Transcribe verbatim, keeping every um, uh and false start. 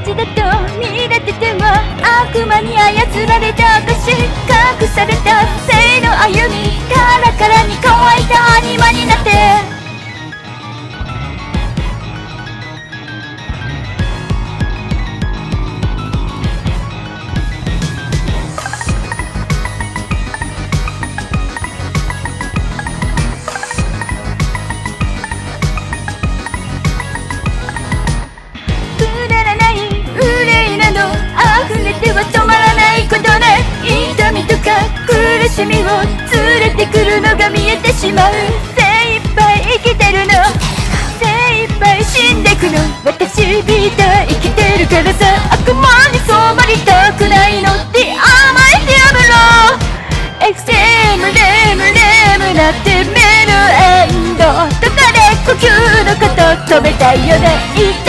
ちだと見れてても悪魔に操られた私、隠された性の歩み、カラカラに乾いたアニマになって止まらないことで痛みとか苦しみを連れてくるのが見えてしまう。精一杯生きてるの、精一杯死んでくの。私みたい生きてるからさ、悪魔に染まりたくないのって甘えてやめろ。エクセムレムレムなって目のエンドとかで呼吸のこと止めたいよね。